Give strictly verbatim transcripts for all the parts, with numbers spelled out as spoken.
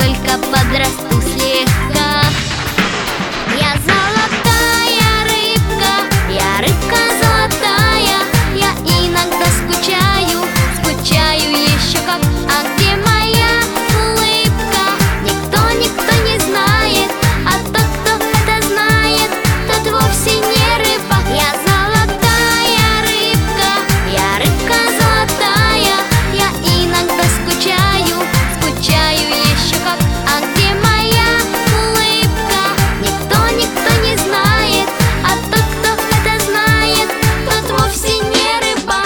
только подрасту слегка. Я золотая рыбка, я рыбка золотая. Я иногда скучаю, скучаю еще как. А где моя улыбка? Никто, никто не знает. А тот, кто это знает, тот вовсе не рыба. Я золотая рыбка, я рыбка золотая. Я иногда скучаю, скучаю еще как. А где моя улыбка? Никто, никто не знает. А тот, кто это знает, тот вовсе не рыбак.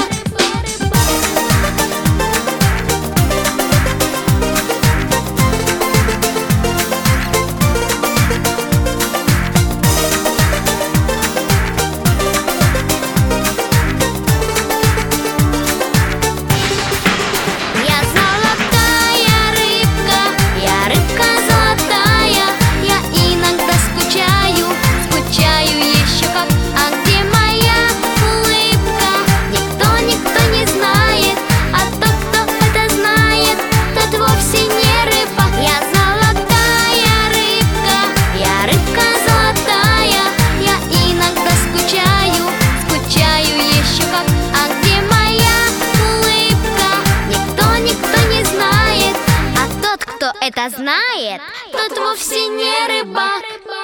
Я золотая рыбка, я рыбка золотая. Я иногда скучаю, скучаю еще как. А где моя улыбка? Никто, никто не знает. А тот, кто это знает, тот вовсе не рыба. Я золотая рыбка, я рыбка золотая. Я иногда скучаю, скучаю еще как. А где моя улыбка? Никто, никто не знает. А тот, кто это знает, тот вовсе не рыбак.